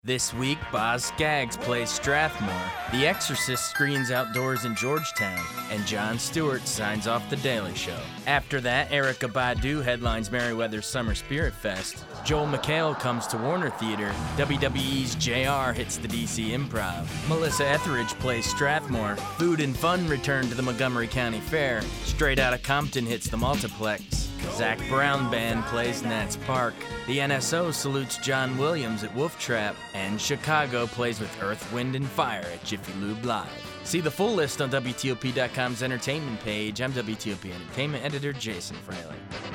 This week, Boz Skaggs plays Strathmore, The Exorcist screens outdoors in Georgetown, and Jon Stewart signs off The Daily Show. After that, Erykah Badu headlines Merriweather's Summer Spirit Fest, Joel McHale comes to Warner Theater, WWE's JR hits the DC Improv, Melissa Etheridge plays Strathmore, Food and Fun return to the Montgomery County Fair, Straight Outta Compton hits the Multiplex, Zac Brown Band plays Nats Park, the NSO salutes John Williams at Wolf Trap, and Chicago plays with Earth, Wind, and Fire at Jiffy Lube Live. See the full list on WTOP.com's entertainment page. I'm WTOP Entertainment Editor Jason Fraley.